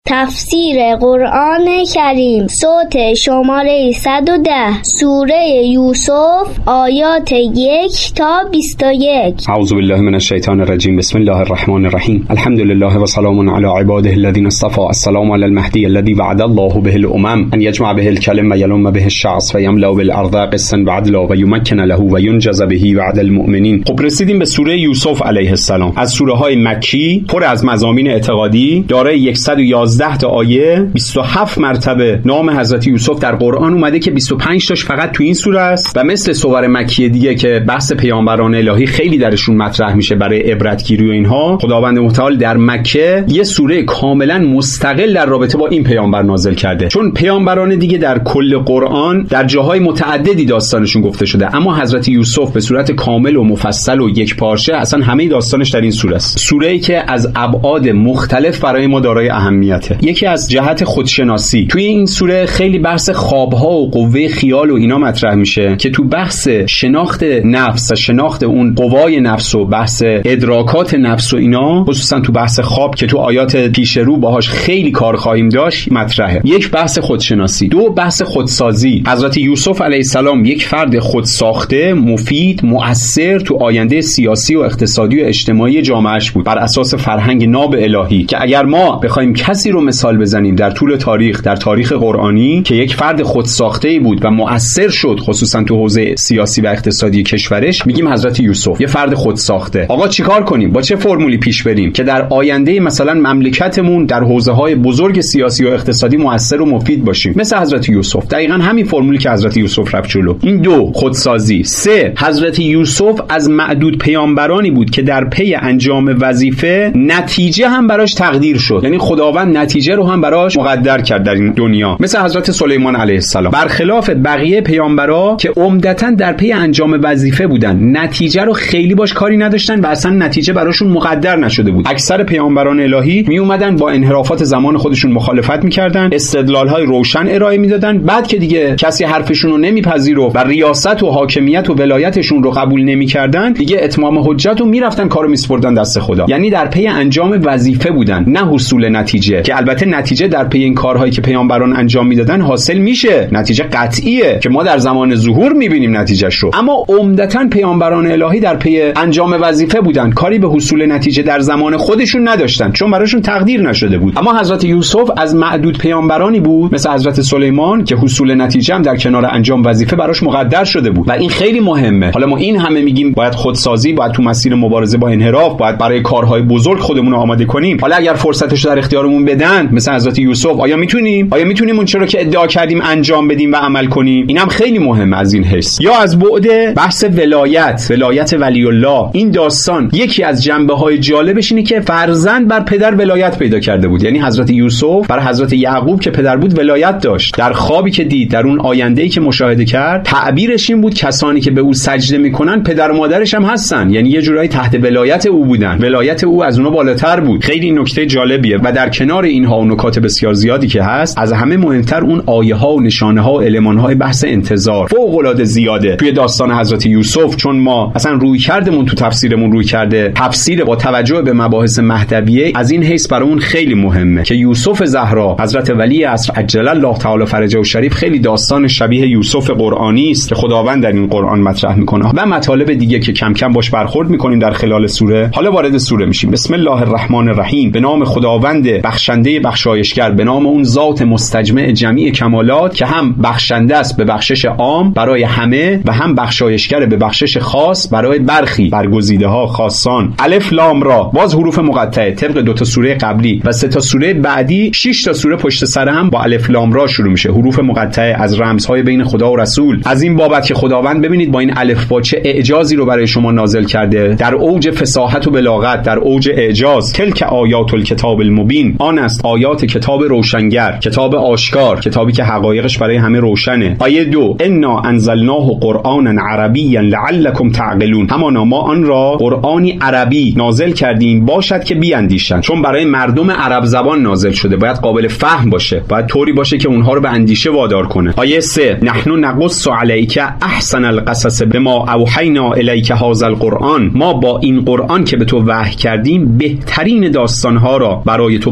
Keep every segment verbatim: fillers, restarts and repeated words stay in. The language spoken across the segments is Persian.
تفسیر قرآن کریم صوت شماره صد و ده سوره یوسف آیات یک تا بیست و یک. اعوذ بالله من الشیطان الرجیم. بسم الله الرحمن الرحیم. الحمد لله و سلام علی عباده الذین اصطفى. السلام علی المهدی الذی وعد الله به الامم ان یجمع به الکلم و یلم به الشعث و یملا بالارض قسطا وعدلا و یمکن له و ینجز به وعد المؤمنین. خب رسیدیم به سوره یوسف علیه السلام. از سوره های مکی، پر از مضامین اعتقادی، دارای صد و یازده تا آیه، بیست و هفت مرتبه نام حضرت یوسف در قرآن اومده که بیست و پنج تاش فقط تو این سوره است و مثل سور مکی دیگه که بحث پیامبران الهی خیلی درشون مطرح میشه برای عبرتگیری و اینها، خداوند متعال در مکه یه سوره کاملا مستقل در رابطه با این پیامبر نازل کرده، چون پیامبران دیگه در کل قرآن در جاهای متعددی داستانشون گفته شده، اما حضرت یوسف به صورت کامل و مفصل و یک پارچه اصلا همه داستانش در این سوره است. سوره‌ای که از ابعاد مختلف برای ما دارای اهمیته. یکی از جهت خودشناسی، توی این سوره خیلی بحث خوابها و قوه خیال و اینا مطرح میشه که تو بحث شناخت نفس، شناخت اون قوای نفس و بحث ادراکات نفس و اینا، خصوصا تو بحث خواب که تو آیات پیش رو باهاش خیلی کار خواهیم داشت مطرحه. یک بحث خودشناسی، دو بحث خودسازی. حضرت یوسف علیه السلام یک فرد خودساخته، مفید، مؤثر تو آینده سیاسی و اقتصادی و اجتماعی جامعهش بود بر اساس فرهنگ ناب الهی، که اگر ما بخوایم کسی رو مثال بزنیم در طول تاریخ، در تاریخ قرآنی که یک فرد خودساخته‌ای بود و مؤثر شد خصوصا تو حوزه سیاسی و اقتصادی کشورش، میگیم حضرت یوسف، یه فرد خودساخته. آقا چیکار کنیم؟ با چه فرمولی پیش بریم که در آینده مثلا مملکتمون در حوزه‌های بزرگ سیاسی و اقتصادی مؤثر و مفید باشیم مثل حضرت یوسف؟ دقیقاً همین فرمولی که حضرت یوسف رفت جلو. این دو خودسازی. سه، حضرت یوسف از معدود پیامبرانی بود که در پی انجام وظیفه نتیجه هم براش تقدیر شد، یعنی خداوند نتیجه رو هم براش مقدر کرد در این دنیا، مثل حضرت سلیمان علیه السلام. برخلاف بقیه پیامبرا که عمدتاً در پی انجام وظیفه بودن، نتیجه رو خیلی باش کاری نداشتن و اصلا نتیجه براشون مقدر نشده بود. اکثر پیامبران الهی می اومدن با انحرافات زمان خودشون مخالفت میکردن، استدلال‌های روشن ارائه میدادن، بعد که دیگه کسی حرفشون رو نمیپذیره و ریاست و حاکمیت و ولایتشون رو قبول نمیکردن، دیگه اتمام حجت رو میرفتن کارو میسپردن دست خدا. یعنی در پی انجام وظیفه بودن، نه حصول نتیجه، که البته نتیجه در پی این کارهایی که پیامبران انجام میدادن حاصل میشه، نتیجه قطعیه که ما در زمان ظهور میبینیم نتیجهش رو، اما عمدتاً پیامبران الهی در پی انجام وظیفه بودن، کاری به حصول نتیجه در زمان خودشون نداشتن چون براشون تقدیر نشده بود. اما حضرت یوسف از معدود پیامبرانی بود مثل حضرت سلیمان که حصول نتیجه هم در کنار انجام وظیفه براش مقدر شده بود و این خیلی مهمه. حالا ما این همه میگیم باید خودسازی، باید تو مسیر مبارزه با انحراف، باید برای کارهای بزرگ خودمون رو آماده کنیم. حالا اگر فرصتش در اختیارمون بدن مثل حضرت یوسف، آیا میتونیم آیا میتونیم اون چرا که ادعا کردیم انجام بدیم و عمل کنیم؟ اینم خیلی مهمه از این حس. یا از بعد بحث ولایت، ولایت ولی الله، این داستان یکی از جنبه‌های جالبش اینه که فرزند بر پدر ولایت پیدا کرده بود. یعنی حضرت یوسف بر حضرت یعقوب که پدر بود ولایت داشت. در خوابی که دید، در اون آینده‌ای که مشاهده کرد، تعبیرش این بود کسانی که به او سجده میکنن پدر و مادرش هم هستن، یعنی یه جورایی تحت ولایت او بودن، ولایت او از اونها بالاتر بود. خیلی نکته جالبیه. و در کنار اینها و نکات بسیار زیادی که هست، از همه مهمتر اون آیه ها و نشانه ها و المان های بحث انتظار فوق العاده زیاده توی داستان حضرت یوسف، چون ما اصلا روی کردمون تو تفسیرمون روی کرده تفسیر با توجه به مباحث مهدویه، از این حیث برامون خیلی مهمه که یوسف زهرا حضرت ولی عصر عجل الله تعالی فرجه و شریف خیلی داستان شبیه یوسف قرآنی است که خداوند در این قرآن مطرح میکنه و مطالب دیگه که کم کم باش برخورد میکنیم در خلال سوره. حالا وارد سوره میشیم. بسم الله الرحمن الرحیم. به نام خداوند بخشنده بخشایشگر، به نام اون ذات مستجمع جمیع کمالات که هم بخشنده است به بخشش عام برای همه و هم بخشایشگر به بخشش خاص برای برخی برگزیده ها خاصان. الف لام را، باز حروف مقطعه طبق دو تا سوره قبلی و سه تا سوره بعدی، شش تا سوره پشت سر هم با الف لام را شروع میشه. حروف مقطعه از رمزهای بین خدا و رسول. از این بابت که خداوند ببینید با این الف با چه اعجازی رو برای شما نازل کرده، در اوج فصاحت و بلاغت، در اوج اعجاز. تلک آیات الکتاب المبین، آن است آیات کتاب روشنگر، کتاب آشکار، کتابی که حقایقش برای همه روشنه. آیه دو، انا انزلناه قرآنا عربیا لعلکم تعقلون، همانا ما آن را قرآنی عربی نازل کردیم باشد که بیاندیشند، چون برای مردم عرب زبان نازل شده، باید قابل فهم باشه، باید طوری باشه که اونها رو به اندیشه وادار کنه. آیه سه، نحن نقص علیک احسن القصص بما اوحینا الیک هذا القرآن، ما با این قرآن که به تو وحی کردیم بهترین داستانها را برای تو بازگو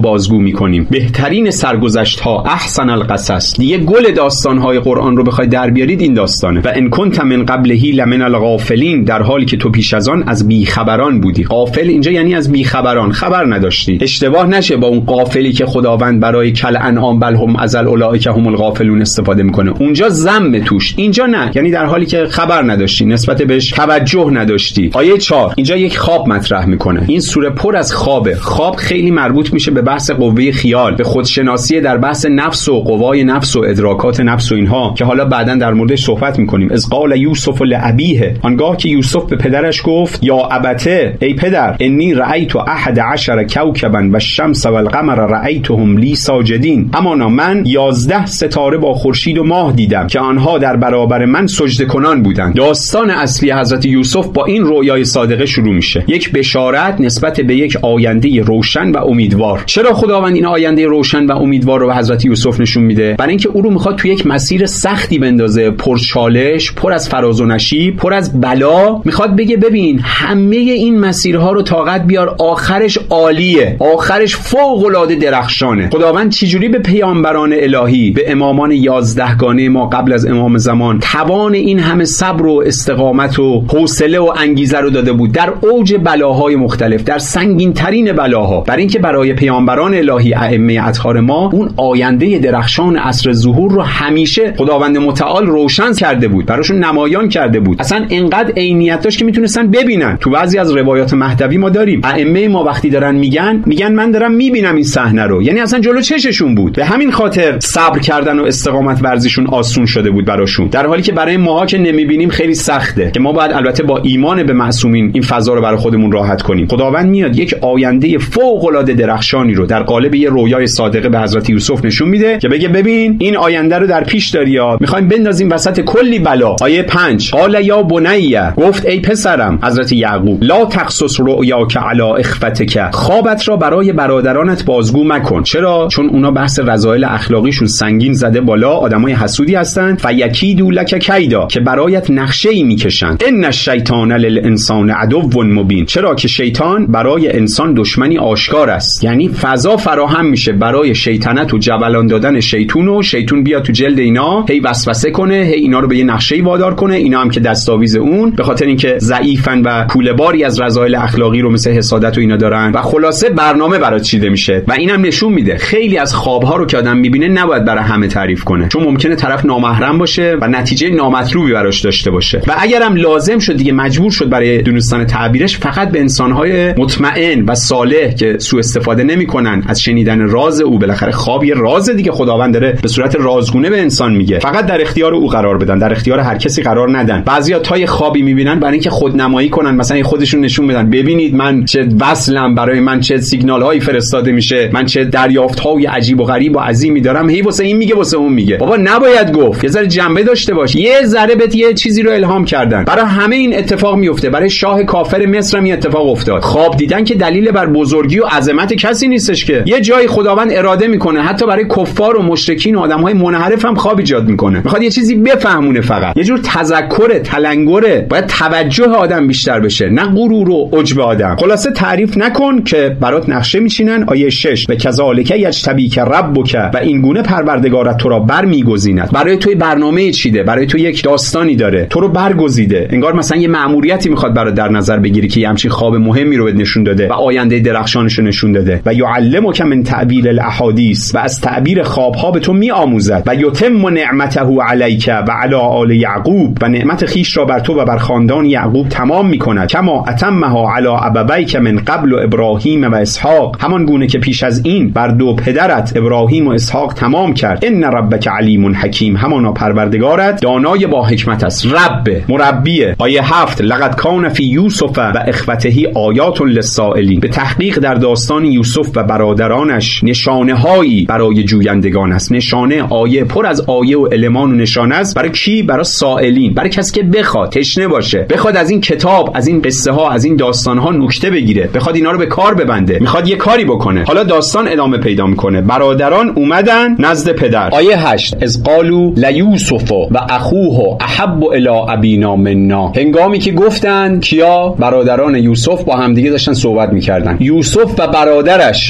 میکنیم. بهترین سرگذشت ها احسن القصص. دیگه گل داستان های قرآن رو بخوای در بیارید این داستانه. و ان کنت من قبلهی لمن الغافلین، در حالی که تو پیش از آن از بیخبران بودی. غافل اینجا یعنی از بیخبران، خبر نداشتی. اشتباه نشه با اون غافلی که خداوند برای کل انعام بل هم ازل اولئک هم الغافلون استفاده میکنه. اونجا ذم توش، اینجا نه، یعنی در حالی که خبر نداشتی، نسبت بهش توجه نداشتی. آیه چهار اینجا یک خواب مطرح میکنه. این سوره پر از خوابه. خواب خیلی مربوط میشه به بحث قوه خیال، به خودشناسی در بحث نفس و قوای نفس و ادراکات نفس و اینها که حالا بعداً در موردش صحبت میکنیم. از قال یوسف لابیه، آنگاه که یوسف به پدرش گفت یا ابته، ای پدر، انی رأیت احد عشر کوکبا و الشمس و القمر رأیتهم لی ساجدین، همانا من یازده ستاره با خورشید و ماه دیدم که آنها در برابر من سجده کنان بودند. داستان اصلی حضرت یوسف با این رویای صادقه شروع میشه، یک بشارت نسبت به یک آینده روشن و امیدوار. چرا خداوند این آینده روشن و امیدوار رو به حضرت یوسف نشون میده؟ برای اینکه او رو میخواد تو یک مسیر سختی بندازه، پر چالش، پر از فراز و نشیب، پر از بلا. میخواد بگه ببین همه این مسیرها رو طاقت بیار، آخرش عالیه، آخرش فوق العاده درخشانه. خداوند چجوری به پیامبران الهی، به امامان یازدهگانه ما قبل از امام زمان توان این همه صبر و استقامت و حوصله و انگیزه رو داده بود در اوج بلاهای مختلف، در سنگین ترین بلاها، برای اینکه برای پیامبران الهی ائمه اطهار ما اون آینده درخشان عصر ظهور رو همیشه خداوند متعال روشن کرده بود، براشون نمایان کرده بود. اصلا انقدر عینیت داشت که میتونستن ببینن. تو بعضی از روایات مهدوی ما داریم ائمه ما وقتی دارن میگن میگن من دارم میبینم این صحنه رو، یعنی اصلا جلو چششون بود. به همین خاطر صبر کردن و استقامت ورزیشون آسون شده بود براشون، در حالی که برای ماها که نمیبینیم خیلی سخته، که ما باید البته با ایمان به معصومین این فضا رو برای خودمون راحت کنیم. خداوند میاد یک آینده فوق العاده درخشانی رو در قالب یه رویای صادقه به حضرت یوسف نشون میده که بگه ببین این آینده رو در پیش داری، یا میخوایم بندازیم وسط کلی بلا. آیه پنج قال یا بنیه، گفت ای پسرم، حضرت یعقوب، لا تقصص رؤیاک علی اخوتک، خوابت را برای برادرانت بازگو مکن. چرا؟ چون اونا بحث رذایل اخلاقیشون سنگین زده بالا، آدمای حسودی هستن. فیکیدوا لک کیدا، که برایت نقشه‌ای میکشن. ان الشیطان للانسان عدو مبین، چرا که شیطان برای انسان دشمنی آشکار است. یعنی فضا فراهم میشه برای شیطنت و جبلان دادن شیطون، و شیطون بیاد تو جلد اینا هی وسوسه کنه، هی اینا رو به یه نقشه‌ای وادار کنه، اینا هم که دستاویز اون، به خاطر اینکه ضعیفن و کوله باری از رذایل اخلاقی رو مثل حسادت و اینا دارن، و خلاصه برنامه برات چیده میشه. و اینم نشون میده خیلی از خوابها رو که آدم میبینه نباید برای همه تعریف کنه، چون ممکنه طرف نامحرم باشه و نتیجه نامطلوبی براش داشته باشه. و اگرم لازم شد دیگه، مجبور شد برای دونستن تعبیرش، فقط به انسان‌های مطمئن و صالح که سوء استفاده نمیکنن از شنیدن راز او. بالاخره خواب یه راز دیگه، خداوند داره به صورت رازگونه به انسان میگه، فقط در اختیار او قرار بدن، در اختیار هر کسی قرار ندن. بعضیا تا یه خوابی میبینن برای اینکه خودنمایی کنن، مثلا خودشون نشون بدن ببینید من چه وصلم، برای من چه سیگنال هایی فرستاده میشه، من چه دریافت های عجیب و غریب و عظیمی دارم. هی واسه این میگه واسه اون میگه. بابا نباید گفت، یه ذره جنبه داشته باش. یه ذره بهت یه چیزی رو الهام کردن، برای همه این اتفاق میفته. برای شاه کافر مصر هم این اتفاق افتاد. خواب دیدن که دلیل بر بزرگی و عظمت کسی نیستش، که یه جای خداوند اراده میکنه حتی برای کفار و مشرکین و آدمهای منحرف هم خواب ایجاد میکنه. میخواد یه چیزی بفهمونه، فقط یه جور تذکر تلنگره، باید توجه آدم بیشتر بشه، نه غرور و عجب آدم. خلاصه تعریف نکن که برات نقشه میچینن. آیه شش و کذالک یجتبیک ربک، و این گونه پروردگارت تو را برمیگزیند. برای توی برنامه چیده، برای تو یک داستانی داره، تو رو برگزیده. انگار مثلا یه مأموریتی میخواد برات در نظر بگیری که همچین خواب مهمی رو بهت نشون داده و آینده درخشانش رو نشون داده. و یعلمک من تعبیر الاحادیث، و از تعبیر خوابها به تو میآموزد. و یتم نعمته علیک و علی آل یعقوب، و نعمت خیش را بر تو و بر خاندان یعقوب تمام میکند. کما اتمها علی ابویک من قبل و ابراهیم و اسحاق، همان گونه که پیش از این بر دو پدرت ابراهیم و اسحاق تمام کرد. ان ربک علیم حکیم، همانا پروردگارت دانای با حکمت است. رب مربیه. آیه هفت لقد کان فی یوسف و اخوته آیات للسائلین، به تحقیق در داستان یوسف و برادرانش نشانه هایی برای جویندگان است. نشانه، آیه پر از آیه و المان و نشانه است. برای کی؟ برای سائلین، برای کسی که بخواد، تشنه باشه، بخواد از این کتاب، از این قصه ها، از این داستان ها نکته بگیره، بخواد اینا رو به کار ببنده، میخواد یه کاری بکنه. حالا داستان ادامه پیدا میکنه. برادران اومدن نزد پدر. آیه هشت از قالوا لیوسف و اخوه احب الی ابینا منا، هنگامی که گفتن کیا؟ برادران یوسف با هم دیگه داشتن صحبت میکردن. یوسف و برادرش یعنی بنیامین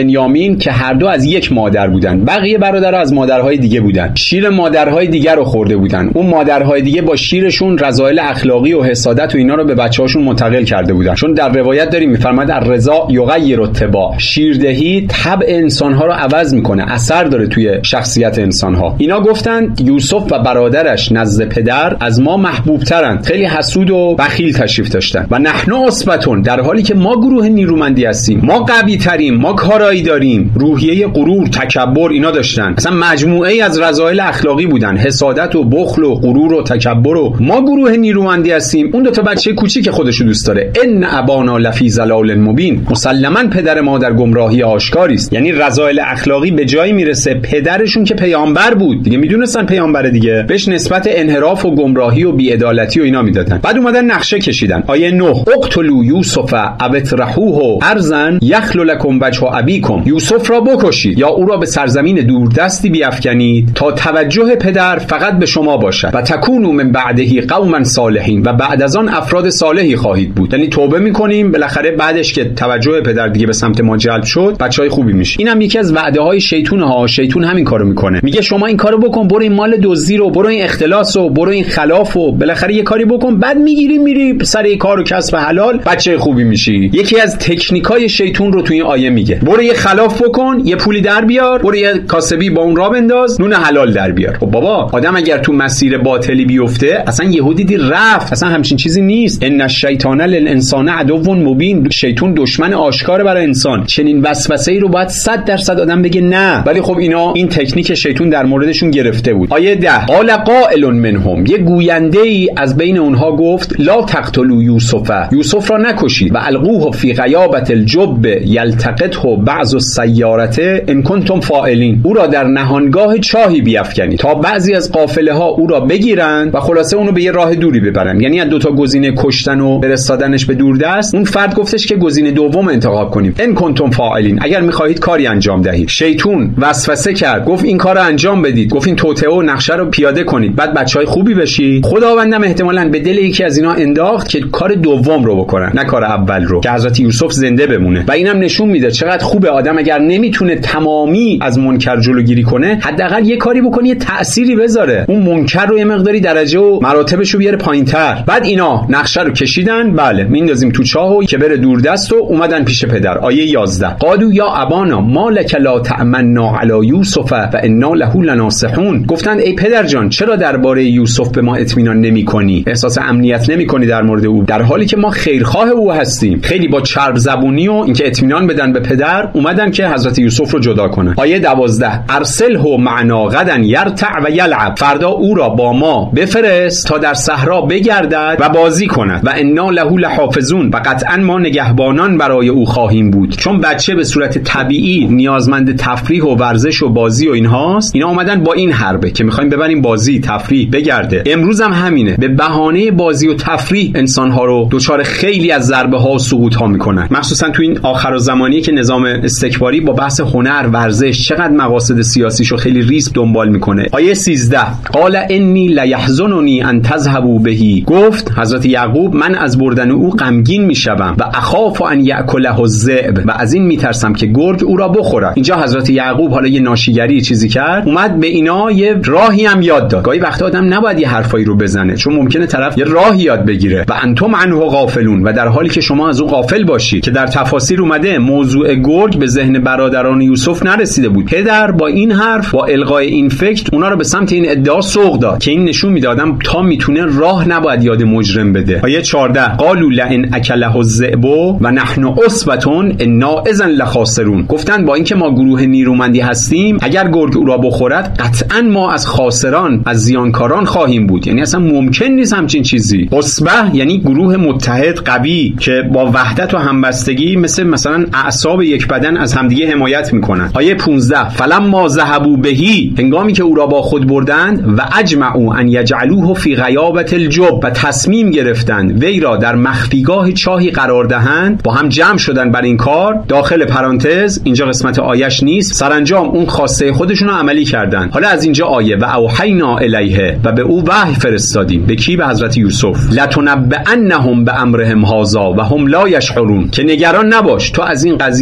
بنیامین که هر دو از یک مادر بودن. بقیه برادرها از مادرهای دیگه بودن. شیر مادرهای دیگر رو خورده بودن. اون مادرهای دیگه با شیرشون رذایل اخلاقی و حسادت و اینا رو به بچه‌هاشون منتقل کرده بودن. چون در روایت داریم میفرماد الرضا یغیر الطباع، شیردهی طبع انسان‌ها رو عوض میکنه، اثر داره توی شخصیت انسان‌ها. اینا گفتن یوسف و برادرش نزد پدر از ما محبوب‌ترن، خیلی حسود و بخیل تشریف داشتن. و نحن عصبتون، در حالی که ما گروه نیرومندی هستیم، ما قوی تریم، ما کارایی داریم. روحیه غرور، تکبر اینا داشتن. اصلا مجموعه ای از رذایل اخلاقی بودن، حسادت و بخل و غرور و تکبر. و ما گروه نیرومندی هستیم. اون دو تا بچه کوچیک خودشو دوست داره. ان ابانا لفی ضلال مبین، مسلماً پدر ما در گمراهی آشکاری است. یعنی رذایل اخلاقی به جایی میرسه پدرشون که پیامبر بود دیگه، میدونستن پیامبره دیگه، بهش نسبت انحراف و گمراهی و بی‌عدالتی و اینا میدادن. بعد اومدن نقشه کشیدن. آیه نه، اقتلوا یوسف ابترحوه ارضا یخل لكم وجه ابیکم، یوسف را بکشید یا او را به سرزمین دوردستی بیفکنید تا توجه پدر فقط به شما باشد و تکونوا من بعده قوما صالحین، و بعد از آن افراد صالحی خواهید بود. یعنی توبه میکنیم بالاخره بعدش که توجه پدر دیگه به سمت ما جلب شد بچهای خوبی میشه. اینم یکی از وعده های شیطان ها. شیطان همین کارو میکنه، میگه شما این کارو بکن، برو این مال دزدی رو، برو این اختلاس رو، برو این خلاف رو، بالاخره یه کاری بکن، بعد میگیری میری سر این کار و کسب حلال، بچه خوبی میشی. یکی از تکنیکای شیطان رو تو این آیه میگه، برو یه خلاف بکن، یه پولی در بیار، برو یه کاسبی با اون را بنداز، نون حلال در بیار. خب بابا، آدم اگر تو مسیر باطلی بیفته اصلا یهودی دی رفت، اصلا همچین چیزی نیست. ان الشیطان للانسان عدو مبین، شیطان دشمن آشکار برای انسان. چنین وسوسه‌ای رو باید صد درصد آدم بگه نه، ولی خب اینا این تکنیک شیطان در موردشون گرفته بود. آیه ده، قال قائل منهم، یه گوینده‌ای از بین اونها گفت لا تقتلوا یوسف، یوسف را نکشید، و القوه فی غیابت الجب یلتقطه بعض السیارته ان کنتم فاعلین، او را در نهانگاه چاهی بیفکنید تا بعضی از قافله ها او را بگیرن و خلاصه اونو به یه راه دوری ببرن. یعنی از دو تا گزینه کشتن و فرستادنش به دوردست، اون فرد گفتش که گزینه دوم انتخاب کنیم، ان کنتم فاعلین، اگر میخواهید کاری انجام دهید. شیطان وسوسه کرد، گفت این کارو انجام بدید، گفت این توطئه و نقشه رو پیاده کنید، بعد بچهای خوبی بشید. خداوندم احتمالاً به دل یکی از اینا انداخت که کار دوم رو بکنن، نه کار اول رو، که حضرت یوسف زنده بمونه. و اینم نشون میده چقدر خوبه آدم اگر نمیتونه تمامی از منکر جلوگیری کنه، حداقل یه کاری بکنه، یه تأثیری بذاره، اون منکر رو یه مقداری درجه و مراتبش رو بیاره پایینتر. بعد اینا نقشه رو کشیدن، بله میندازیم تو چاهو که بره دوردست، و اومدن پیش پدر. آیه یازده، قالوا یا ابانا ما لک لا تأمنا علی یوسف و انا له لناصحون، گفتند ای پدر جان چرا درباره یوسف به ما اطمینان نمیکنی، احساس امنیت نمیکنی در مورد او، در حالی که ما خیرخواه او هستیم. خیلی با چرب زبونی و اینکه اطمینان بدن به پدر اومدن که حضرت یوسف رو جدا کنن. آیه دوازده، ارسله معنا غدا یرتع و یلعب، فردا او را با ما بفرست تا در صحرا بگردد و بازی کند، و انا له لحافظون، و قطعا ما نگهبانان برای او خواهیم بود. چون بچه به صورت طبیعی نیازمند تفریح و ورزش و بازی و اینهاست، اینا اومدن با این حربه که میخوایم ببریم بازی، تفریح، بگرده. امروز هم همینه، به بهانه بازی و تفریح انسان‌ها رو دچار خیلی از ضربه ها و سقوط ها میکنن، مخصوصا تو این آخر زمانی که نظام استکباری با بحث هنر، ورزش، چقدر مقاصد سیاسیشو خیلی ریسک دنبال میکنه. آیه سیزده، قال انی لیحزننی ان تذهبوا به، گفت حضرت یعقوب من از بردن او غمگین میشوم، و اخاف ان یاکله الذئب، و از این میترسم که گرگ او را بخورد. اینجا حضرت یعقوب حالا یه ناشیگری چیزی کرد، اومد به اینا یه راهی هم یاد داد. گاهی وقتا آدم نباید یه حرفایی رو بزنه، چون ممکنه طرف یه راهی یاد بگیره. و انتم عنه غافلون، و در حالی که شما از اون غافل باشید، که در تفاسیر اومده موضوع گرگ به ذهن برادران یوسف نرسیده بود. پدر با این حرف، با القای این فکر، اونا رو به سمت این ادعا سوق داد که این نشون میده آدم تا میتونه راه نباید یاد مجرم بده. آیه چهارده، قالوا لئن اکله الذئب و نحن عصبه انا اذا لخاسرون، گفتن با اینکه ما گروه نیرومندی هستیم، اگر گرگ او را بخورد قطعا ما از خاسران، از زیانکاران خواهیم بود. یعنی اصلا ممکن نیست همچین چیزی. عصبه یعنی گروه متحد قوی که با وحدت و همبستگی مثل مثلا اعصاب یک بدن از همدیگه حمایت میکنن. آیه پانزده، فلما ذهبوا بهی، هنگامی که او را با خود بردند، و اجمعوا ان یجعلوه فی غیابت الجب، و تصمیم گرفتند وی را در مخفیگاه چاهی قرار دهند، با هم جمع شدن بر این کار. داخل پرانتز، اینجا قسمت آیش نیست، سرانجام اون خواسته خودشون رو عملی کردن. حالا از اینجا آیه و اوحینا الیه، و به او وحی فرستادیم. به کی؟ به حضرت یوسف. لتنبئنهم بامرهم هذا و هم لا یشعرون، که نگران نباش، تو از این قضیه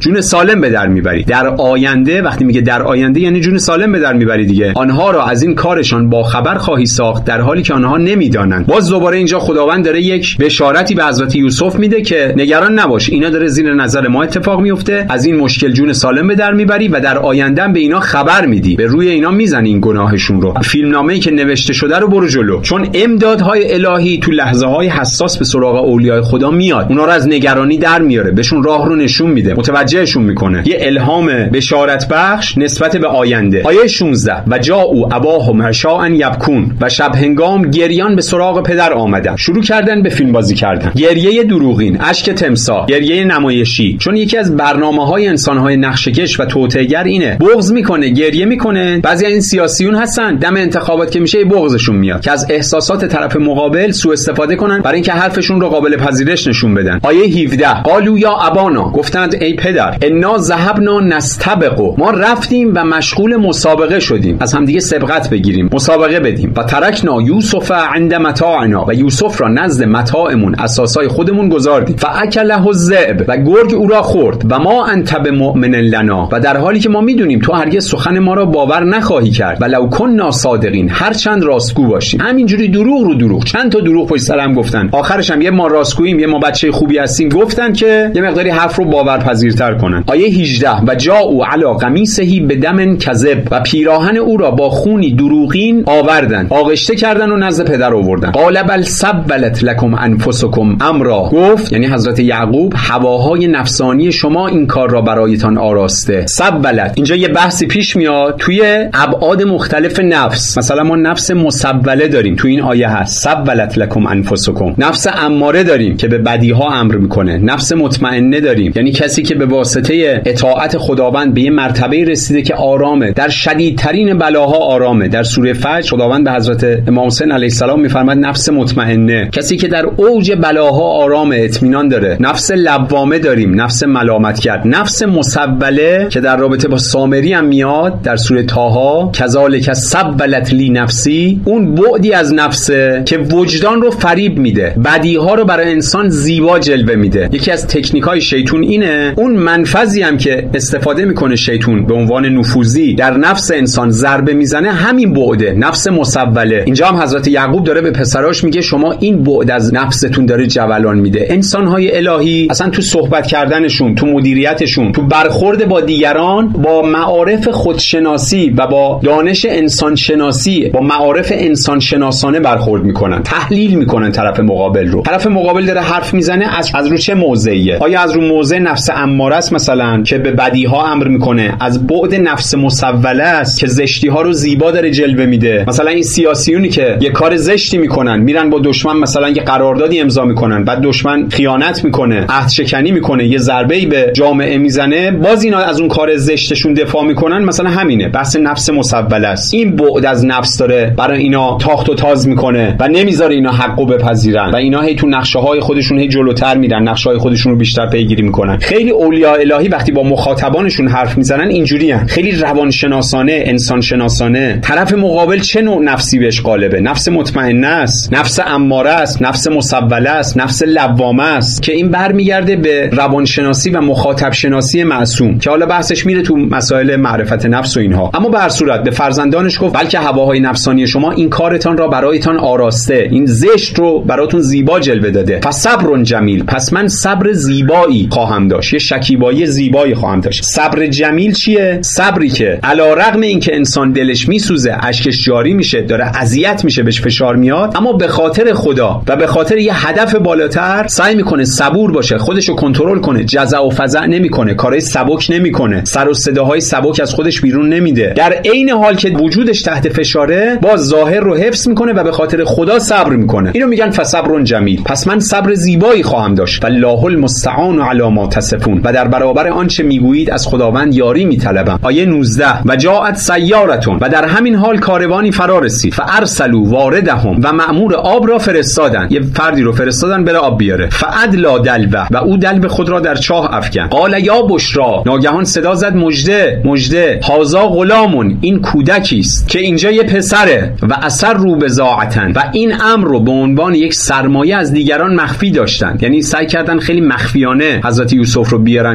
جون سالم به در میبری. در آینده، وقتی میگه در آینده یعنی جون سالم به در میبری دیگه. آنها را از این کارشان با خبر خواهی ساخت در حالی که آنها نمیدانند. باز دوباره اینجا خداوند داره یک بشارتی به حضرت یوسف میده که نگران نباش، اینا داره زیر نظر ما اتفاق میفته، از این مشکل جون سالم به در میبری و در آینده به اینا خبر میدی، به روی اینا میزنی این گناهشون رو. فیلمنامه‌ای که نوشته شده رو برو جلو، چون امدادهای الهی تو لحظه‌های حساس به سراغ اولیاء خدا میاد، اونا رو از نگرانی در میاره، بهشون راه رو نشون میده، متوجهشون میکنه. یه الهام بشارت بخش نسبت به آینده. آیه شانزده و جاءوا اباهم عشاء یبکون، و شب هنگام گریان به سراغ پدر آمدن. شروع کردن به فیلم بازی کردن، گریه دروغین، اشک تمساح، گریه نمایشی. چون یکی از برنامه‌های انسان‌های نقشه‌کش و توطئه‌گر اینه، بغض میکنه، گریه میکنه. بعضی این سیاسیون هستن دم انتخابات که میشه بغضشون میاد که از احساسات طرف مقابل سوء استفاده کنن برای اینکه حرفشون رو قابل پذیرش نشون بدن. آیه هفده قالوا یا ابانا، گفتند ای پدر، انا ذهبنا نستبق، ما رفتیم و مشغول مسابقه شدیم، از هم دیگه سبقت بگیریم، مسابقه بدیم. و ترکنا یوسف عند متاعنا، و یوسف را نزد متاعمون، اساسای خودمون گذاردیم. فاکله الذئب، و گرگ او را خورد. و ما انت بمؤمن لنا، و در حالی که ما میدونیم تو هرگز سخن ما را باور نخواهی کرد. ولو کنا صادقین، هر چند راستگو باشیم. همینجوری دروغ رو دروغ، چند تا دروغ پشت سر هم گفتن، آخرش هم یه ما راستگوییم، یه ما بچه خوبی هستیم گفتن که یه مقداری حرف رو باورپذیرتر کنن. آیه هجده و جاءوا علی قمیصه بدم کذب، و پیراهن او را با خونی دروغین آوردن، آغشته کردن و نزد پدر آوردن. قال بل سبلت لكم انفسکم امرا، گفت یعنی حضرت یعقوب، هواهای نفسانی شما این کار را برایتان آراسته. سبلت، اینجا یه بحثی پیش میاد توی ابعاد مختلف نفس. مثلا ما نفس مسبله داریم، تو این آیه هست سبلت لكم انفسکم. نفس اماره داریم که به بدیها امر میکنه. نفس مطمئنه داریم، یعنی کسی که به واسطه اطاعت خداوند به یه مرتبه رسیده که آرامه، در شدیدترین بلاها آرامه. در سوره فجر خداوند به حضرت امام حسین علیه السلام میفرماد نفس مطمئنه، کسی که در اوج بلاها آرامه، اطمینان داره. نفس لوامه داریم، نفس ملامتگر. نفس مسبله که در رابطه با سامری هم میاد در سوره طه، کذالک سبلت لی نفسی، اون بعدی از نفسه که وجدان رو فریب میده، بدیها رو برای انسان زیبا جلوه میده. یکی از تکنیک‌های شیطان اینه، اون منفذی هم که استفاده میکنه شیطان به عنوان نفوذی در نفس انسان ضربه میزنه، همین بعده، نفس مسبله. اینجا هم حضرت یعقوب داره به پسراش میگه شما این بعد از نفستون داره جولان میده. انسان‌های الهی اصلا تو صحبت کردنشون، تو مدیریتشون، تو برخورد با دیگران، با معارف خودشناسی و با دانش انسان شناسی، با معارف انسان شناسانه برخورد میکنن، تحلیل میکنن طرف مقابل رو. طرف مقابل داره حرف میزنه، از از رو چه موضعیه؟ آیا از رو موضع نفس اماره است مثلا که به بدیها امر میکنه؟ از بعد نفس مسوله است که زشتی ها رو زیبا داره جلوه میده؟ مثلا این سیاسیونی که یه کار زشتی میکنن، میرن با دشمن مثلا یه قراردادی امضا میکنن، بعد دشمن خیانت میکنه، عهد شکنی میکنه، یه ضربه‌ای به جامعه میزنه، باز اینا از اون کار زشتشون دفاع میکنن. مثلا همینه، بحث نفس مسوله است. این بعد از نفس داره برای اینا تاخت و تاز میکنه و نمیذاره اینا حقو بپذیرن و اینا هی تو نقشه های خودشون هی جلوتر میرن، نقشه های خودشون رو بیشتر پیگیری میکنن. خیلی اولیاء الهی وقتی با مخاطبانشون حرف میزنن اینجوریان، خیلی روانشناسانه، انسان شناسانه. طرف مقابل چه نوع نفسی بهش غالبه؟ نفس مطمئنه است، نفس اماره است، نفس مسوله است، نفس لوامه است، که این برمیگرده به روانشناسی و مخاطب شناسی معصوم که حالا بحثش میره تو مسائل معرفت نفس و اینها. اما به هر صورت به فرزندانش گفت بلکه هواهای نفسانی شما این کارتان را برایتان آراسته، این زشت رو براتون زیبا جلوه داده. فصبر جمیل، پس من صبر زیبایی خواهم داشت، یه شکیبایی زیبایی خواهم داشت. صبر جمیل چیه؟ صبری که علی رغم اینکه انسان دلش میسوزه، اشکش جاری میشه، داره اذیت میشه، بهش فشار میاد، اما به خاطر خدا و به خاطر یه هدف بالاتر سعی میکنه صبور باشه، خودشو کنترل کنه، جزع و فزع نمیکنه، کارهای سبک نمیکنه، سر و صداهای سبک از خودش بیرون نمیده. در عین حال که وجودش تحت فشاره، باز ظاهر رو حفظ میکنه و به خاطر خدا صبر میکنه. اینو میگن فصبر جمیل، پس من صبر زیبایی خواهم داشت. والله المستعان علی ما تصفون، و در برابر آنچه میگویید از خداوند یاری میطلبم. آیه نوزده و جاءت سیارتون، و در همین حال کاروانی فرا رسید. فارسلوا واردهم، و مأمور آب را فرستادن، یه فردی رو فرستادن بره آب بیاره. فادلا دلو، و او دلو خود را در چاه افکن. قال یا بشرا، ناگهان صدا زد مژده مژده، هازا غلامون، این کودکی است که اینجا یه پسره. و اثر رو بزاعتن، و این امر رو به عنوان یک سرمایه از دیگران مخفی داشتن، یعنی سعی کردن خیلی مخفیانه حضرت یوسف رو بیارن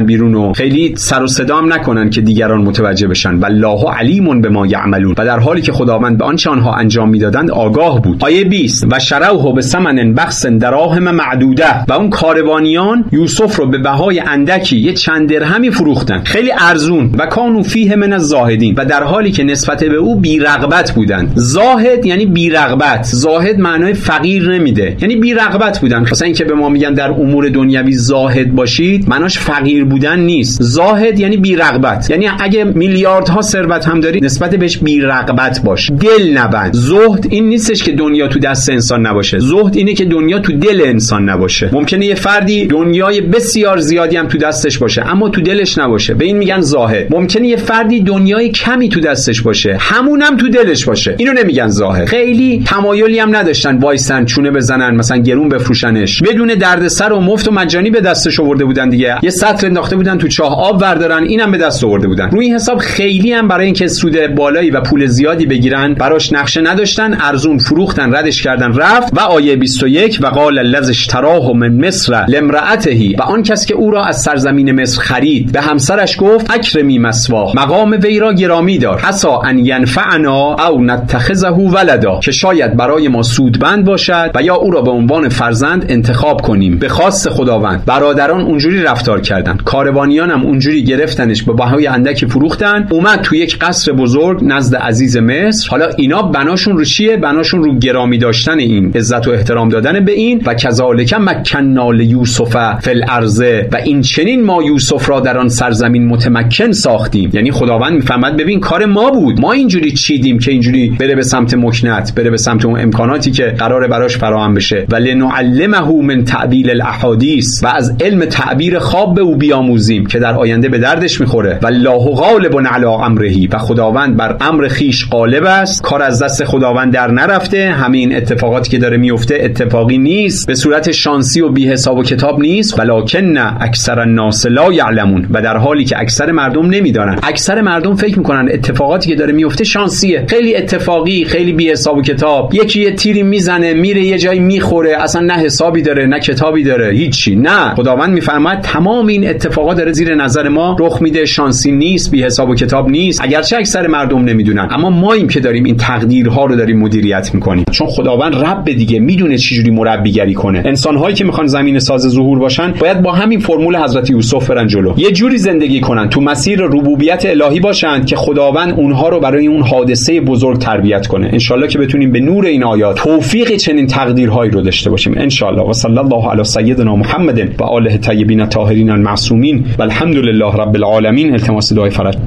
بیارن بیرون و خیلی سر و صدا هم نکنن که دیگران متوجه بشن. والله علیم بما یعملون، و در حالی که خداوند به آنچه آنها انجام میدادند آگاه بود. آیه بیست و شروه به ثمن بخس دراهم معدوده، و اون کاروانیان یوسف رو به بهای اندکی، یه چند درهمی فروختن، خیلی ارزون. و کانوا فیه من الزاهدین، و در حالی که نسبت به او بی رغبت بودند. زاهد یعنی بی رغبت، زاهد معنای فقیر نمیده، یعنی بی رغبت بودن. مثلا اینکه به ما میگن در امور دنیوی زاهد باشید، معناش فقیر بودن نیست. زاهد یعنی بی رغبت، یعنی اگه میلیاردها ثروت هم داری نسبت بهش بی رغبت باش، دل نبند. زهد این نیستش که دنیا تو دست انسان نباشه، زهد اینه که دنیا تو دل انسان نباشه. ممکنه یه فردی دنیای بسیار زیادی هم تو دستش باشه اما تو دلش نباشه، به این میگن زاهد. ممکنه یه فردی دنیای کمی تو دستش باشه، همونم تو دلش باشه، اینو نمیگن زاهد. خیلی تمایلی هم نداشتن وایسن چونه بزنن، مثلا گرون بفروشنش، بدون دردسر و مفت و مجانی به دستش آورده بودن دیگه. یه سطر انداخته بودن تو چاه آب وردارن، اینم به دست آورده بودن. روی این حساب خیلی هم برای اینکه سود بالایی و پول زیادی بگیرن براش نقشه نداشتن، ارزون فروختن، ردش کردن، رفت. و آیه بیست و یک و قال الذی اشتراه من مصر لامرأته، و آن کس که او را از سرزمین مصر خرید به همسرش گفت اکرمی مثواه، مقام وی را گرامی دار، عسا ان ینفعنا او نتخذه ولدا، که شاید برای ما سودمند باشد و یا او را به عنوان فرزند انتخاب کنیم. به خواست خداوند برادران اونجوری رفتار کردن، کاروانیان هم اونجوری گرفتنش، به بهای اندکی فروختن. اومد تو یک قصر بزرگ نزد عزیز مصر. حالا اینا بناشون رو چیه؟ بناشون رو گرامی داشتن این، عزت و احترام دادن به این. و کذالک مکننا لیوسف فی الارض، و این چنین ما یوسف را در آن سرزمین متمکن ساختیم. یعنی خداوند میفهمد ببین کار ما بود، ما اینجوری چیدیم که اینجوری بره به سمت مکنت، بره به سمت اون امکاناتی که قراره براش فراهم بشه. و لنعلمه من تعبیل الاحادیث، و از علم تعبیر خواب به او بیاموزیم که در آینده به دردش میخوره. والله غالب علی امره، و خداوند بر امر خیش غالب است، کار از دست خداوند در نرفته. همین اتفاقاتی که داره میفته اتفاقی نیست، به صورت شانسی و بی حساب و کتاب نیست. ولکن اکثر الناس لا یعلمون، و در حالی که اکثر مردم نمیدونن. اکثر مردم فکر میکنن اتفاقاتی که داره میفته شانسیه، خیلی اتفاقی، خیلی بی حساب و کتاب. یکی یه تیری میزنه میره یه جایی میخوره، اصلا نه حسابی داره نه کتابی داره، هیچی. نه، خداوند میفهمد تمام این اتفاقات داره زیر نظر ما رخ میده، شانسی نیست، بی حساب و کتاب نیست. اگرچه اکثر مردم نمیدونن، اما ماییم که داریم این تقدیرها رو داریم مدیریت میکنیم، چون خداوند رب دیگه میدونه چجوری مربیگری کنه. انسان‌هایی که میخوان زمین ساز ظهور باشن باید با همین فرمول حضرت یوسف برن جلو، یه جوری زندگی کنن، تو مسیر ربوبیت الهی باشن که خداوند اونها رو برای اون حادثه بزرگ تربیت کنه. ان شاءالله که بتونیم به نور این آیات توفیق چنین تقدیرهایی رو داشته باشیم ان شاءالله. و صلی الله علی سیدنا محمد و آله الطیبین الطاهرین المعصومین و الحمد لله رب العالمین. التماس دعای فرج.